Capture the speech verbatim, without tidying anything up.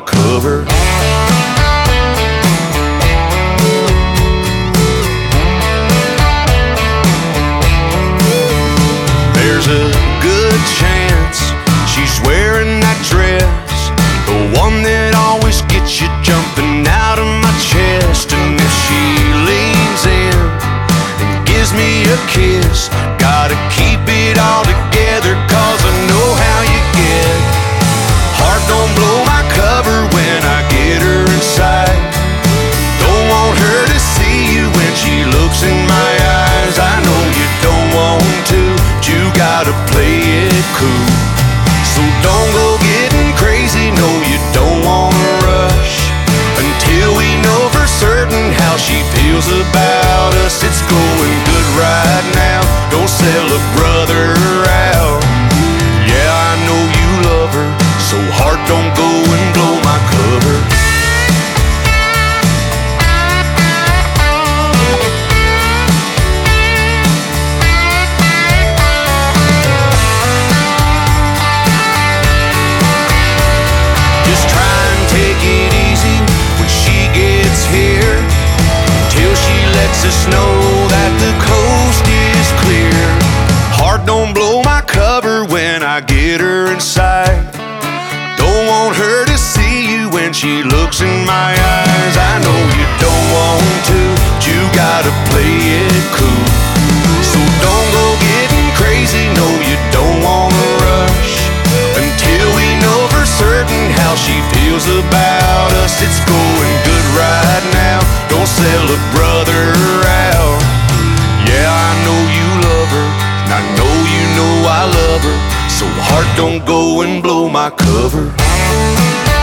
cover. There's a good chance she's wearing that dress, the one that always gets you jumping out of my chest. And if she leans in and gives me a kiss, gotta keep it all together, cause I know how you get. Heart don't blow my cover when I get her inside. Don't want her to see you when she looks in my eyes. I know you don't want to, but you gotta play it cool. So don't go getting crazy, no you don't wanna rush, until we know for certain how she feels about us. It's going good right now, don't sell a brother out. Yeah, I know you love her, so heart don't go and blow my cover. Just try and take it easy when she gets here, till she lets us know that the coast is clear. Heart don't blow my cover when I get her inside. Don't want her to see you when she looks in my eyes. I know you don't want to, but you gotta play it cool. So don't go getting crazy, no you don't wanna rush, until we know for certain how she feels about us. It's going good right now, don't sell a brother out. Yeah, I know you love her, and I know you know I love her, so heart don't go and blow my cover.